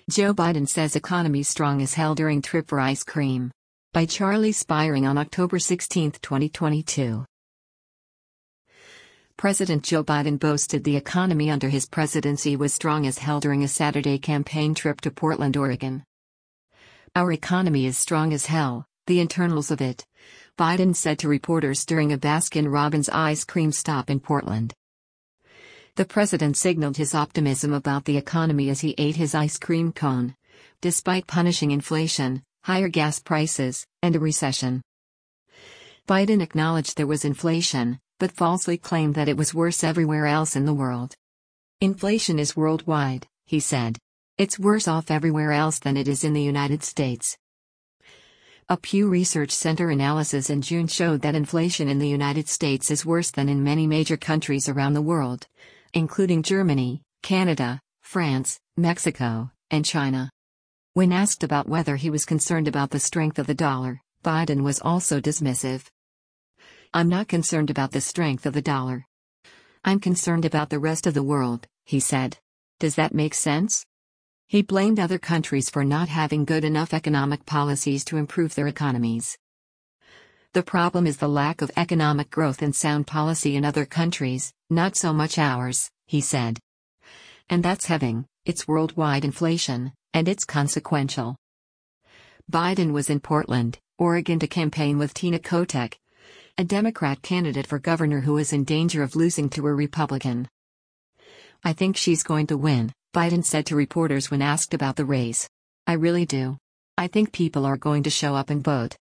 Joe Biden says economy strong as hell during trip for ice cream. By Charlie Spiring on October 16, 2022. President Joe Biden boasted the economy under his presidency was strong as hell during a Saturday campaign trip to Portland, Oregon. Our economy is strong as hell, the internals of it, Biden said to reporters during a Baskin-Robbins ice cream stop in Portland. The president signaled his optimism about the economy as he ate his ice cream cone, despite punishing inflation, higher gas prices, and a recession. Biden acknowledged there was inflation, but falsely claimed that it was worse everywhere else in the world. Inflation is worldwide, he said. It's worse off everywhere else than it is in the United States. A Pew Research Center analysis in June showed that inflation in the United States is worse than in many major countries around the world, including Germany, Canada, France, Mexico, and China. When asked about whether he was concerned about the strength of the dollar, Biden was also dismissive. "I'm not concerned about the strength of the dollar. I'm concerned about the rest of the world," he said. Does that make sense? He blamed other countries for not having good enough economic policies to improve their economies. "The problem is the lack of economic growth and sound policy in other countries, not so much ours," he said. "And that's having, it's worldwide inflation, and it's consequential." Biden was in Portland, Oregon to campaign with Tina Kotek, a Democrat candidate for governor who is in danger of losing to a Republican. "I think she's going to win," Biden said to reporters when asked about the race. "I really do. I think people are going to show up and vote."